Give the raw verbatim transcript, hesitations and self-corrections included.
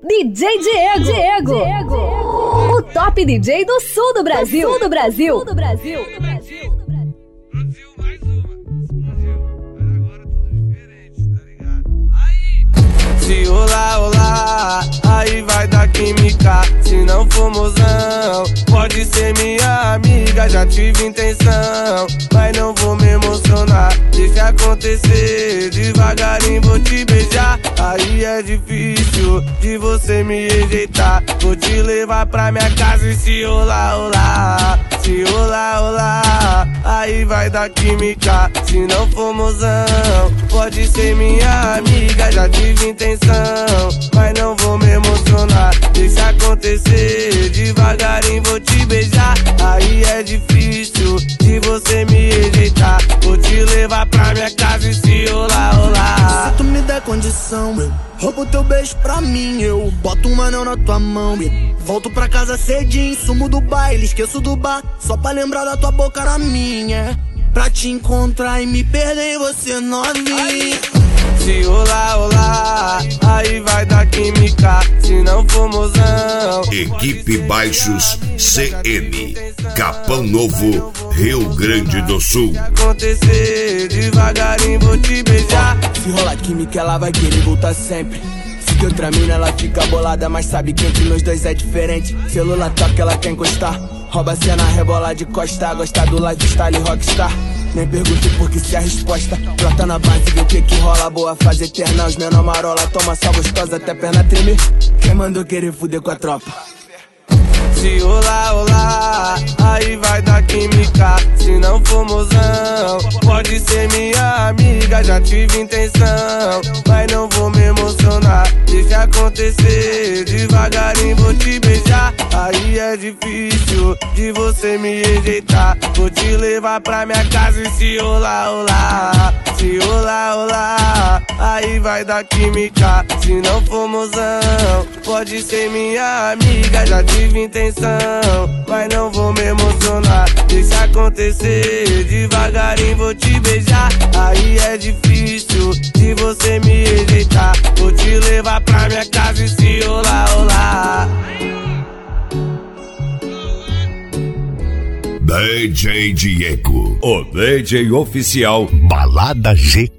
D J Diego. Diego. Diego. O top D J do sul do Brasil. Do sul do Brasil. Sul do Brasil. Sul do Brasil. Brasil mais uma. Brasil, mas agora tudo diferente, tá ligado? Aí! Se rolar, rolar, aí vai dar química. Se não for mozão, pode ser minha amiga. Já tive intenção, mas não vou me emocionar. Deixa acontecer, devagarinho vou te beijar. Aí é difícil de você me rejeitar. Vou te levar pra minha casa e se rolar, rolar. Se rolar, rolar, aí vai dar química. Se não for mozão, pode ser minha amiga. Já tive intenção, mas não vou me emocionar. Deixa acontecer, devagarinho vou te beijar. Aí é difícil de você me rejeitar. Vou te levar pra minha casa e se rolar, rolar. Se tu me der condição, eu roubo teu beijo pra mim. Eu boto um anel na tua mão e volto pra casa cedinho. Sumo do baile, esqueço do bar, só pra lembrar da tua boca na minha. Pra te encontrar e me perder em você novinha. Se rolar, rolar, aí vai dar química. Se não for mozão. Equipe Baixos C N, Capão Novo, Rio Grande do Sul. Se acontecer, devagarinho vou te beijar. Se rolar química, ela vai querer voltar sempre. Se que outra mina, ela fica bolada, mas sabe que entre nós dois é diferente. Celular toca, ela quer encostar. Rouba a cena, rebola de costa. Gosta do lifestyle rockstar. Nem pergunte por que se a resposta. Brota na base, vê o que que rola. Boa fase eterna, os menor marola. Toma só gostosa até perna tremer. Quem mandou querer fuder com a tropa? Se rolar, rolar, aí vai dar química. Se não for mozão, pode ser minha amiga. Já tive intenção, mas não vou me emocionar. Deixa acontecer, devagarinho vou te beijar. Aí é difícil de você me rejeitar. Vou te levar pra minha casa e se rolar, rolar. Se rolar, rolar, aí vai dar química. Se não for mozão, pode ser minha amiga. Já tive intenção, mas não vou me emocionar. Deixa acontecer, devagarinho vou te beijar. Aí é difícil de você me rejeitar. Vou te levar pra minha casa e se rolar, rolar. D J Diego, o D J oficial Balada G